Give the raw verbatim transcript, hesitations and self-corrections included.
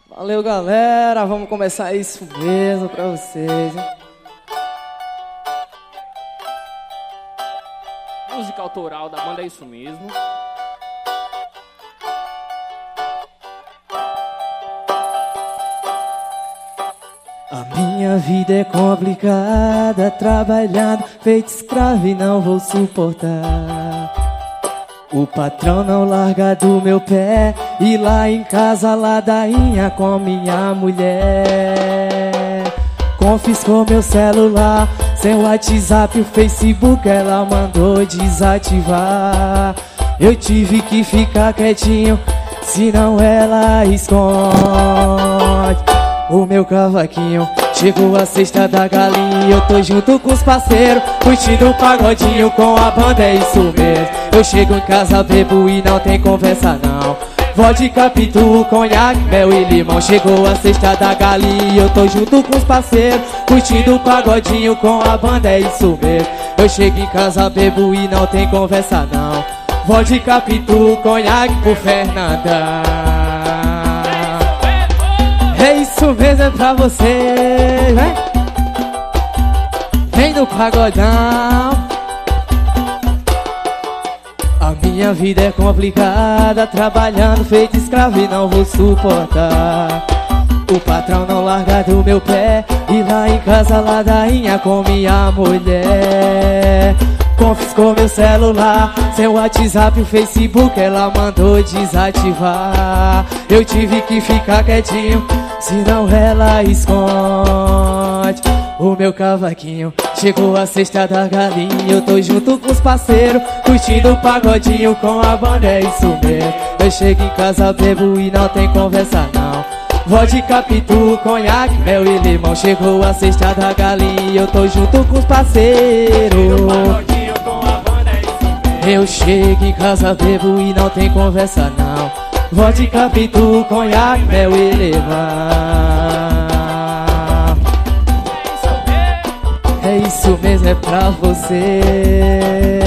Valeu, galera, vamos começar isso mesmo pra vocês, hein? Música autoral da banda É Isso Mesmo. A minha vida é complicada, trabalhando feito escravo e não vou suportar. O patrão não larga do meu pé, e lá em casa ladainha com minha mulher. Confiscou meu celular, sem WhatsApp, o Facebook ela mandou desativar. Eu tive que ficar quietinho, senão ela esconde o meu cavaquinho. Chegou a sexta da galinha e eu tô junto com os parceiros, curtindo o pagodinho com a banda, é isso mesmo. Eu chego em casa, bebo e não tem conversa não. Vodka, pitu, conhaque, mel e limão. Chegou a sexta da galinha e eu tô junto com os parceiros, curtindo o pagodinho com a banda, é isso mesmo. Eu chego em casa, bebo e não tem conversa não. Vodka, pitu, conhaque por Fernanda. É isso mesmo, é pra você, vem. Vem no pagodão. A minha vida é complicada, trabalhando feito escravo e não vou suportar. O patrão não larga do meu pé, e lá em casa ladainha com minha mulher. Confiscou meu celular, sem WhatsApp, o Facebook ela mandou desativar. Eu tive que ficar quietinho, senão ela esconde o meu cavaquinho. Chegou a sexta da galinha, eu tô junto com os parceiros, curtindo o pagodinho com a banda, é isso mesmo. Eu chego em casa, bebo e não tem conversa não. Vodka, pitu, conhaque, mel e limão. Chegou a sexta da galinha, eu tô junto com os parceiros. Eu chego em casa, bebo e não tem conversa não. Vodka, pitu, conhaque, mel e limão. É isso mesmo, é pra você.